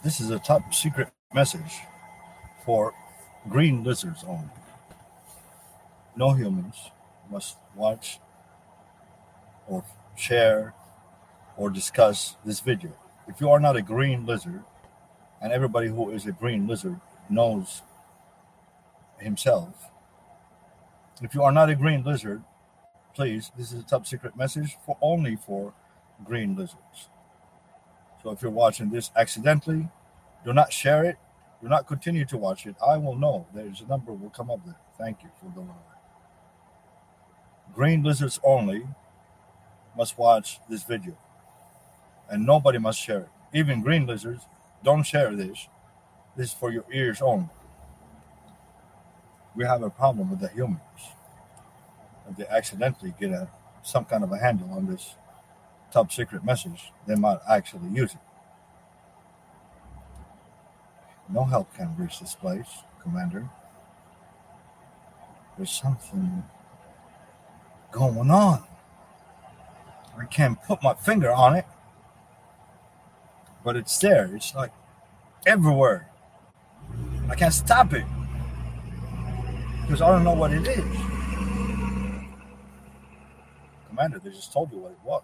This is a top secret message for green lizards only. No humans must watch or share or discuss this video. If you are not a green lizard, and everybody who is a green lizard knows himself, if you are not a green lizard, please, this is a top secret message for only for green lizards. So if you're watching this accidentally, do not share it. Do not continue to watch it. I will know. There's a number will come up there. Thank you for the love. Green lizards only must watch this video. And nobody must share it. Even green lizards, don't share this. This is for your ears only. We have a problem with the humans. If they accidentally get some kind of a handle on this top secret message, they might actually use it. No help can reach this place, Commander. There's something going on. I can't put my finger on it, but it's there. It's like everywhere. I can't stop it because I don't know what it is. Commander, they just told you what it was.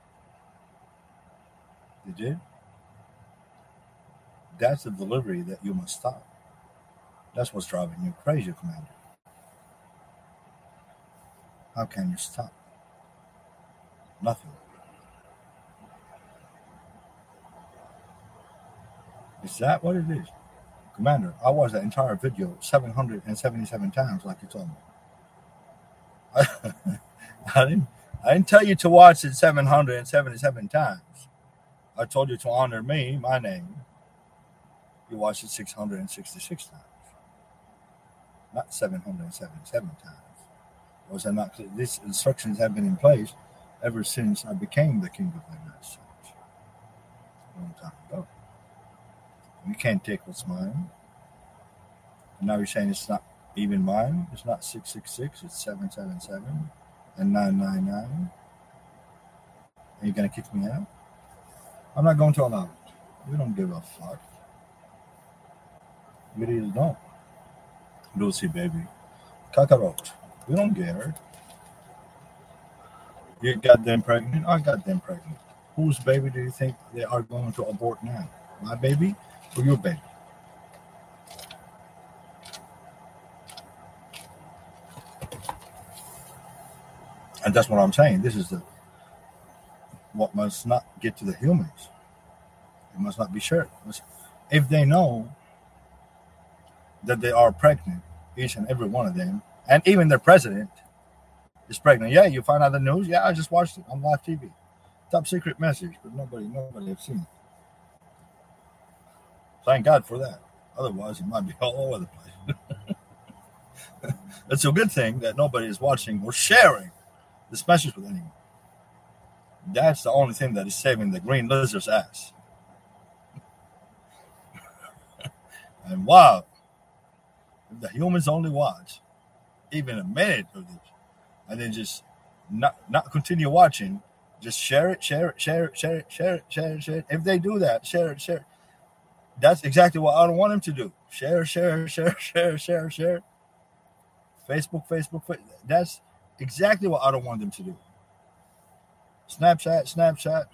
They did? That's the delivery that you must stop. That's what's driving you crazy, Commander. How can you stop? Nothing. Is that what it is? Commander, I watched that entire video 777 times like you told me. I didn't tell you to watch it 777 times. I told you to honor me, my name. You watched it 666 times. Not 777 times. Was I not clear? These instructions have been in place ever since I became the king of the United States. A long time ago. You can't take what's mine. And now you're saying it's not even mine. It's not 666. It's 777 and 999. Are you going to kick me out? I'm not going to allow it. We don't give a fuck. We really don't. Lucy, baby. Cockroach. We don't care. You got them pregnant. I got them pregnant. Whose baby do you think they are going to abort now? My baby or your baby? And that's what I'm saying. This is what must not get to the humans. It must not be shared. If they know that they are pregnant, each and every one of them, and even their president is pregnant. Yeah, you find out the news. Yeah, I just watched it on live TV. Top secret message, but nobody has seen it. Thank God for that. Otherwise, it might be all over the place. It's a good thing that nobody is watching or sharing this message with anyone. That's the only thing that is saving the green lizard's ass. And wow, if the humans only watch even a minute of this, and then just not continue watching, just share it. If they do that, share it. That's exactly what I don't want them to do. Share. Facebook. That's exactly what I don't want them to do. Snapchat,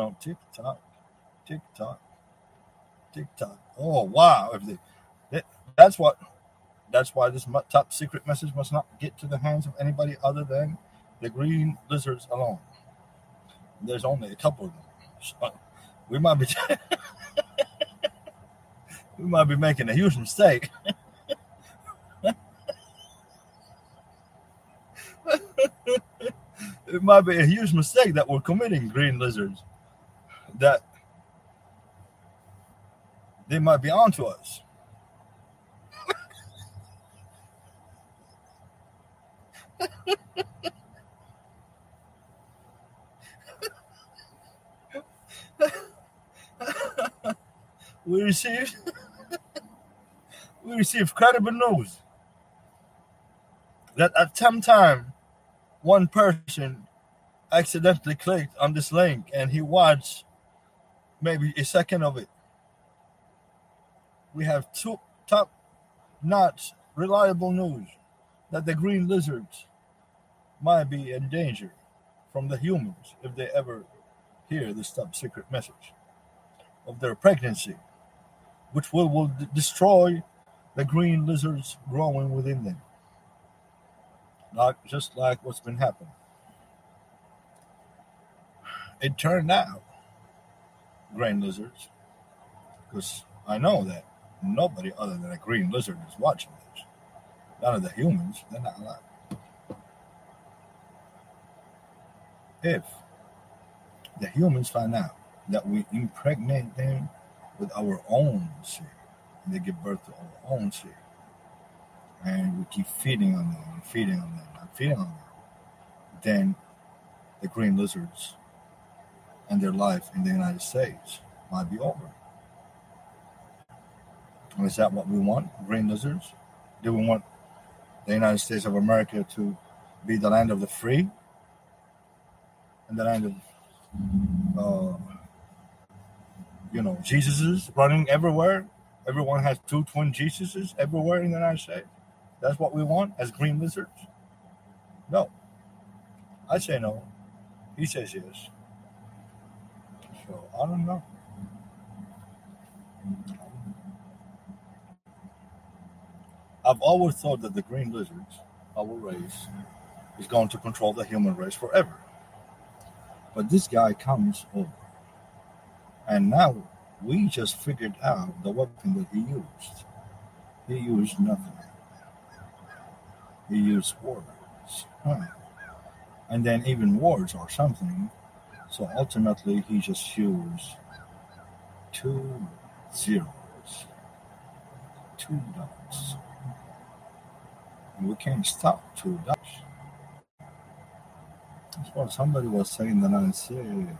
TikTok. Oh, wow. That's why this top secret message must not get to the hands of anybody other than the green lizards alone. There's only a couple of them. So we might be making a huge mistake. It might be a huge mistake that we're committing, green lizards. That they might be onto us. We received credible news that at some time one person accidentally clicked on this link and he watched maybe a second of it. we have top-notch, reliable news that the green lizards might be in danger from the humans if they ever hear this top secret message of their pregnancy, which will destroy the green lizards growing within them, just like what's been happening. It turned out, green lizards, because I know that nobody other than a green lizard is watching this. None of the humans, they're not alive. If the humans find out that we impregnate them with our own seed, and they give birth to our own seed, and we keep feeding on them and feeding on them and feeding on them, then the green lizards and their life in the United States might be over. And is that what we want, green lizards? Do we want the United States of America to be the land of the free and the land of Jesuses running everywhere? Everyone has 2 twin Jesuses everywhere in the United States. That's what we want as green lizards? No. I say no. He says yes. So I don't know. I've always thought that the green lizards, our race, is going to control the human race forever. But this guy comes over, and now we just figured out the weapon that he used. He used nothing. He used words. And then even words or something. So ultimately, he just used 2 zeros, 2 dots. And we can't stop 2 dots. That's what somebody was saying that I said.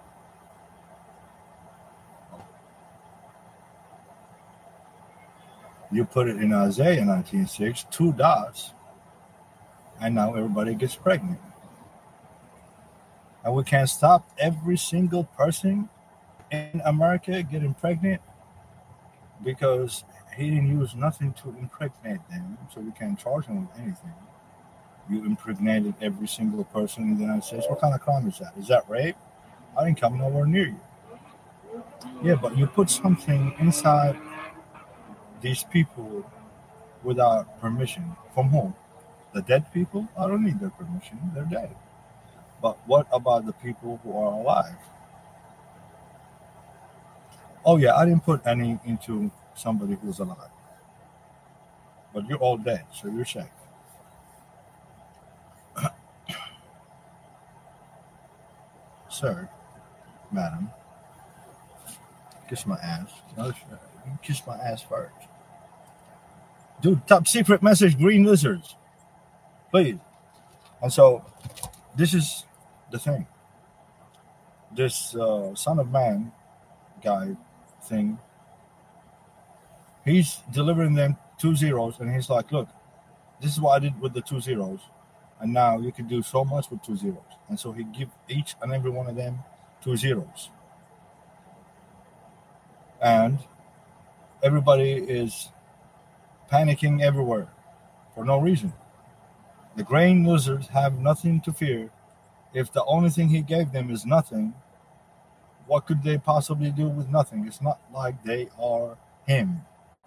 You put it in Isaiah 19:6, 2 dots, and now everybody gets pregnant. And we can't stop every single person in America getting pregnant because he didn't use nothing to impregnate them, so we can't charge him with anything. You impregnated every single person in the United States. What kind of crime is that? Is that rape? I didn't come nowhere near you. Yeah, but you put something inside these people without permission. From whom? The dead people? I don't need their permission. They're dead. But what about the people who are alive? Oh yeah, I didn't put any into somebody who's alive. But you're all dead, so you're safe. Sir, madam, kiss my ass. No, kiss my ass first. Dude, top secret message, green lizards. Please. And so, this is the thing. This son of man guy thing, he's delivering them 2 zeros, and he's like, look, this is what I did with the 2 zeros, and now you can do so much with 2 zeros. And so he give each and every one of them 2 zeros. And everybody is panicking everywhere for no reason. The green lizards have nothing to fear. If the only thing he gave them is nothing, what could they possibly do with nothing? It's not like they are him.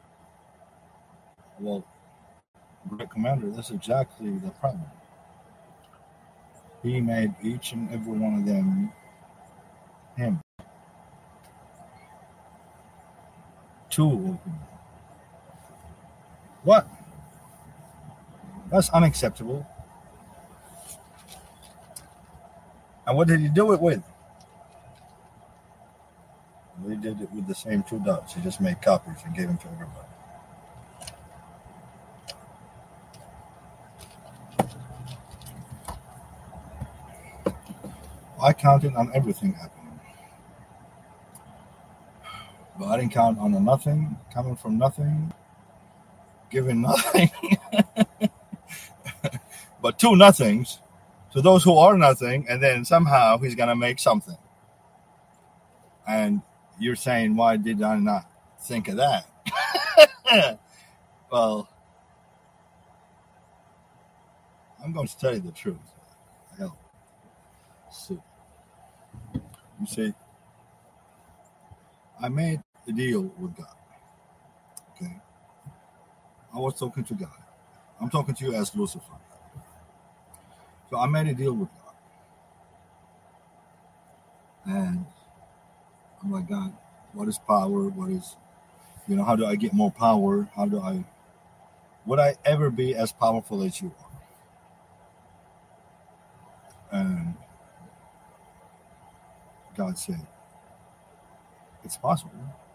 Well, Great Commander, that's exactly the problem. He made each and every one of them him. 2 of them. What? That's unacceptable. And what did he do it with? He did it with the same 2 dots. He just made copies and gave them to everybody. I counted on everything happening. But I didn't count on the nothing, coming from nothing, giving nothing. But 2 nothings to those who are nothing, and then somehow he's going to make something. And you're saying, why did I not think of that? Well, I'm going to tell you the truth. Hell, see, you see, I made a deal with God. Okay, I was talking to God. I'm talking to you as Lucifer. So I made a deal with God, and I'm like, God, what is power? What is, how do I get more power? Would I ever be as powerful as you are? And God said, it's possible.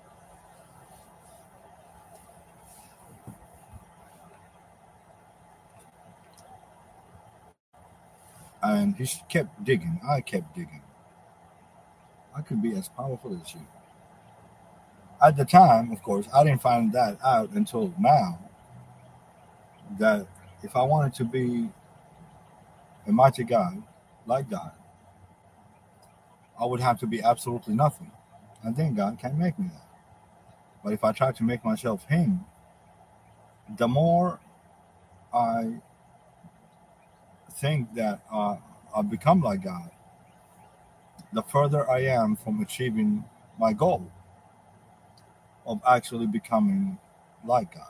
And he kept digging. I kept digging. I could be as powerful as you. At the time, of course, I didn't find that out until now, that if I wanted to be a mighty God, like God, I would have to be absolutely nothing. And then God can make me that. But if I try to make myself Him, the more I think that I become like God, the further I am from achieving my goal of actually becoming like God.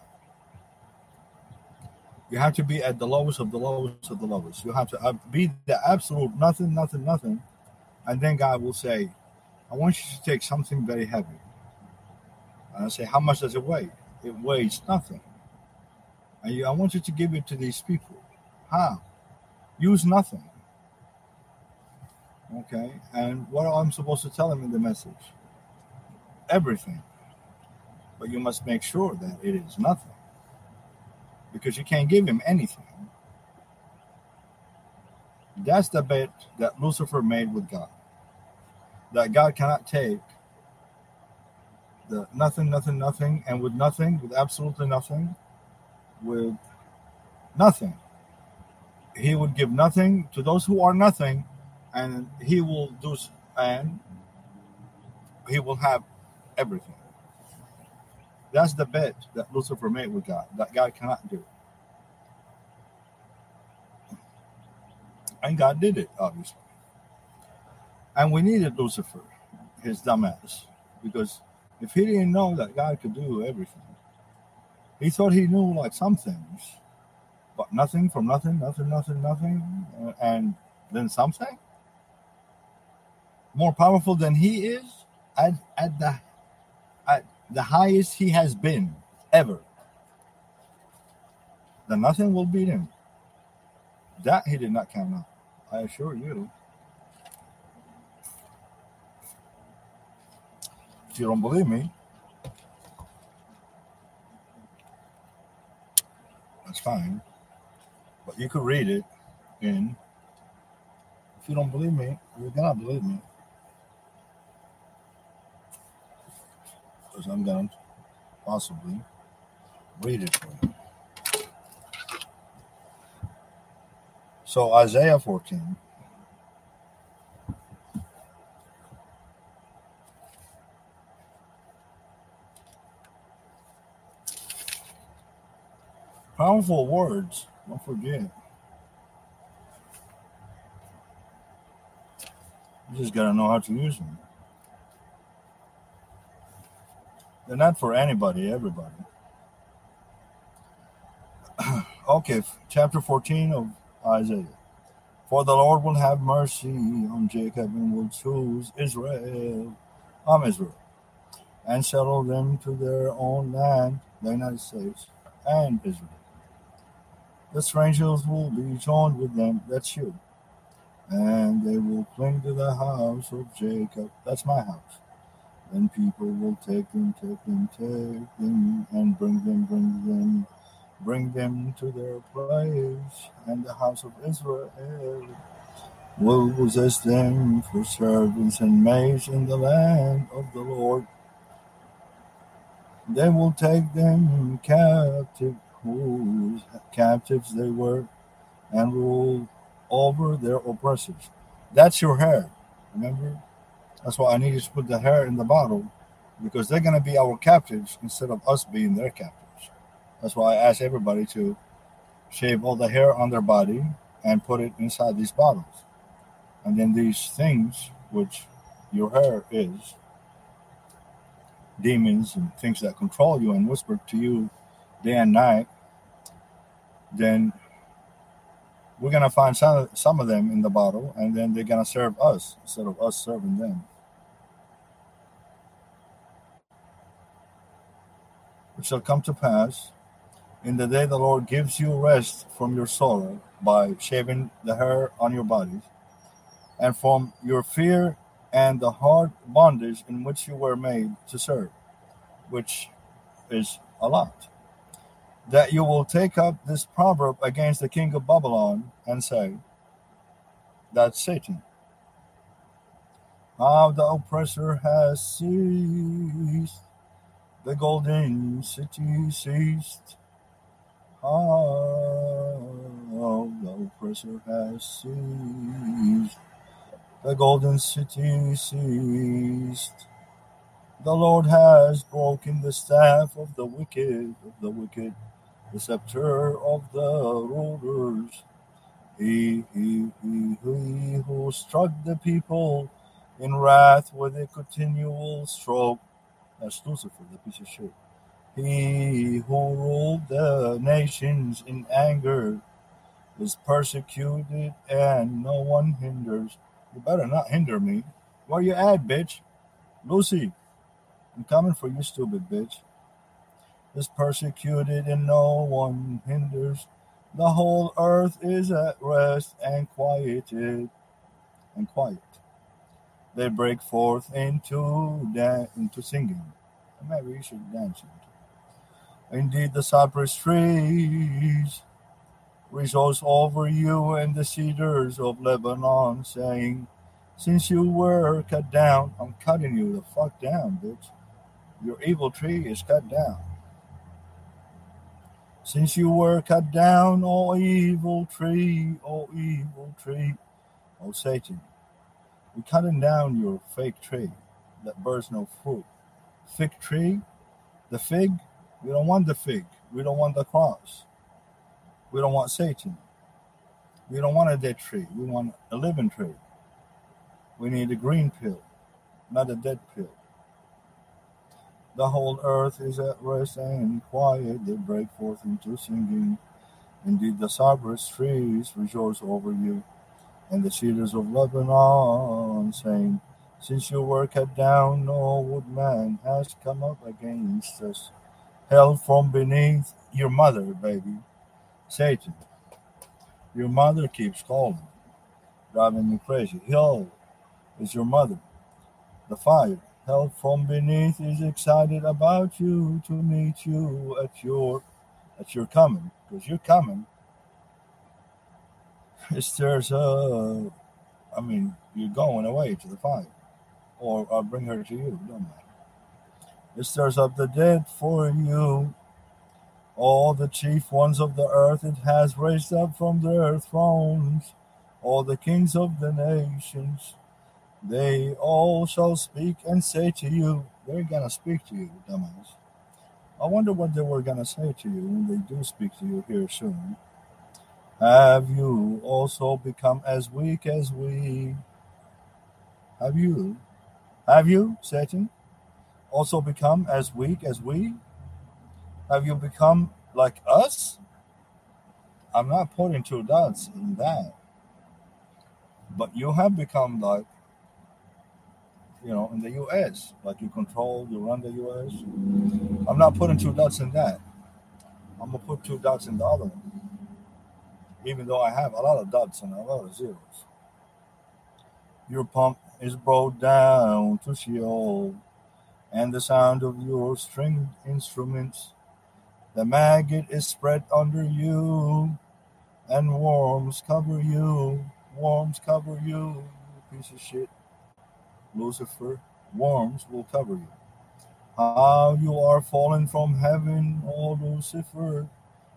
You have to be at the lowest of the lowest of the lowest. You have to be the absolute nothing, nothing, nothing. And then God will say, I want you to take something very heavy. And I say, how much does it weigh? It weighs nothing. And I want you to give it to these people. How? Use nothing. Okay? And what I'm supposed to tell them in the message? Everything. But you must make sure that it is nothing. Because you can't give him anything. That's the bet that Lucifer made with God. That God cannot take the nothing, nothing, nothing, and with nothing, with absolutely nothing, with nothing. He would give nothing to those who are nothing, and he will do, and he will have everything. That's the bet that Lucifer made with God, that God cannot do. And God did it, obviously. And we needed Lucifer, his dumbass, because if he didn't know that God could do everything, he thought he knew like some things, but nothing from nothing, nothing, nothing, nothing, and then something more powerful than he is at the highest he has been ever. Then nothing will beat him. That he did not count on. I assure you. If you don't believe me, that's fine. But you could read it in. If you don't believe me, you're gonna believe me. Because I'm going to possibly read it for you. So Isaiah 14. Powerful words, don't forget. You just gotta know how to use them. They're not for anybody, everybody. Okay, chapter 14 of Isaiah. For the Lord will have mercy on Jacob and will choose Israel, and settle them to their own land, the United States and Israel. The strangers will be joined with them, that's you, and they will cling to the house of Jacob, that's my house. Then people will take them, and bring them to their place, and the house of Israel will possess them for servants and maids in the land of the Lord. They will take them captive, whose captives they were, and rule over their oppressors. That's your hair, remember? That's why I need you to put the hair in the bottle, because they're going to be our captives instead of us being their captives. That's why I ask everybody to shave all the hair on their body and put it inside these bottles. And then these things, which your hair is, demons and things that control you and whisper to you day and night, then we're going to find some of them in the bottle, and then they're going to serve us instead of us serving them. It shall come to pass in the day the Lord gives you rest from your sorrow by shaving the hair on your bodies, and from your fear and the hard bondage in which you were made to serve, which is a lot, that you will take up this proverb against the king of Babylon and say, that's Satan. How the oppressor has seized, the golden city seized. How the oppressor has seized, the golden city seized. The Lord has broken the staff of the wicked, the scepter of the rulers. He who struck the people in wrath with a continual stroke. That's Lucifer, the piece of shit. He who ruled the nations in anger is persecuted and no one hinders. You better not hinder me. Where you at, bitch? Lucy, I'm coming for you, stupid bitch. Is persecuted and no one hinders. The whole earth is at rest and quieted and quiet. They break forth into singing. Maybe you should dance into. Indeed, the cypress trees rejoice over you, and the cedars of Lebanon, saying, since you were cut down, I'm cutting you the fuck down, bitch. Your evil tree is cut down. Since you were cut down, O evil tree, O Satan, we're cutting down your fake tree that bears no fruit. Fig tree, the fig, we don't want the fig. We don't want the cross. We don't want Satan. We don't want a dead tree. We want a living tree. We need a green pill, not a dead pill. The whole earth is at rest and quiet. They break forth into singing. Indeed, the cypress trees rejoice over you, and the cedars of Lebanon, saying, since you were cut down, no woodman has come up against us. Held from beneath your mother, baby. Satan, your mother keeps calling, driving me crazy. Hell is your mother. The fire, held from beneath, is excited about you to meet you at your coming, because you're coming. You're going away to the fire, or I'll bring her to you. Don't matter. It stirs up the dead for you. All the chief ones of the earth it has raised up from their thrones. All the kings of the nations, they all shall speak and say to you. They're going to speak to you, dumbass. I wonder what they were going to say to you when they do speak to you here soon. Have you also become as weak as we? Have you, Satan, also become as weak as we? Have you become like us? I'm not putting two dots in that. But you have become like, in the U.S., like you run the U.S. I'm not putting two dots in that. I'm going to put two dots in the other one. Even though I have a lot of dots and a lot of zeros. Your pump is brought down to Sheol, and the sound of your stringed instruments. The maggot is spread under you, and worms cover you. Worms cover you, piece of shit. Lucifer, worms will cover you. How you are fallen from heaven, O Lucifer.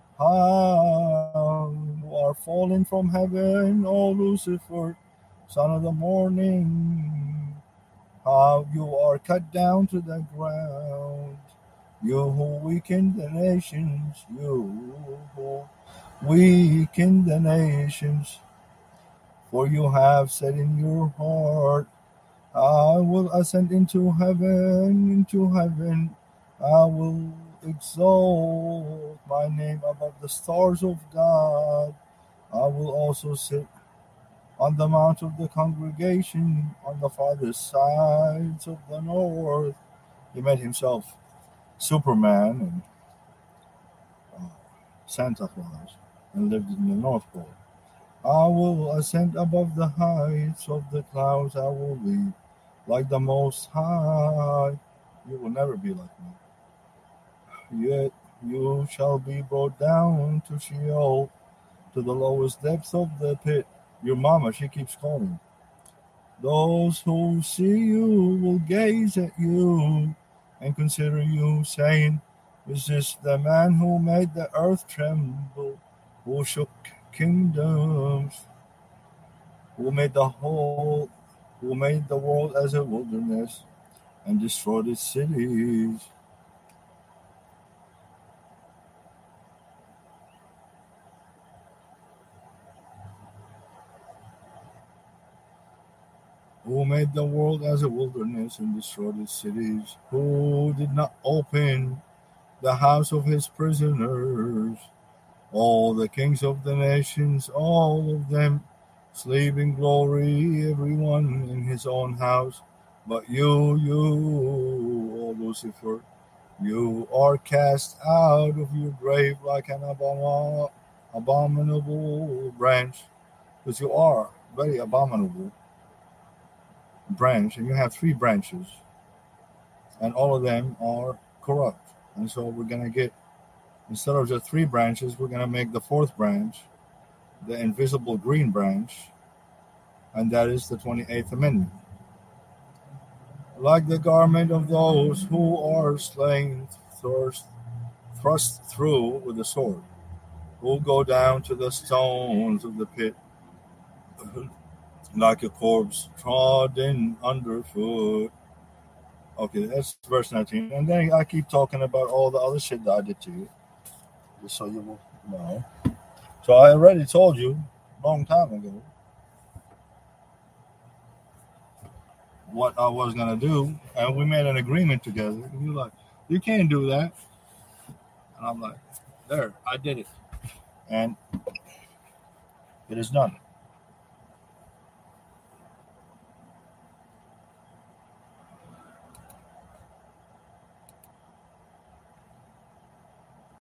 How you are fallen from heaven, O Lucifer, son of the morning. How you are cut down to the ground. You who weaken the nations, you who weaken the nations, for you have said in your heart, I will ascend into heaven, into heaven. I will exalt my name above the stars of God. I will also sit on the mount of the congregation on the farthest sides of the north. He made himself Superman and Santa Claus and lived in the North Pole. I will ascend above the heights of the clouds. I will be like the Most High. You will never be like me. Yet you shall be brought down to Sheol, to the lowest depths of the pit. Your mama, she keeps calling. Those who see you will gaze at you and consider you, saying, is this the man who made the earth tremble, who shook kingdoms, who made the world as a wilderness and destroyed its cities? Who made the world as a wilderness and destroyed its cities? Who did not open the house of his prisoners? All the kings of the nations, all of them, sleep in glory, everyone in his own house. But you, O Lucifer, you are cast out of your grave like an abominable branch, because you are very abominable branch, and you have 3 branches, and all of them are corrupt. And so we're going to get, instead of just 3 branches, we're going to make the 4th branch the invisible green branch, and that is the 28th Amendment. Like the garment of those who are slain, thrust through with a sword, who go down to the stones of the pit, like a corpse trodden underfoot. Okay, that's verse 19. And then I keep talking about all the other shit that I did to you, just so you will know. So I already told you a long time ago what I was going to do, and we made an agreement together. And you're like, you can't do that. And I'm like, there, I did it. And it is done.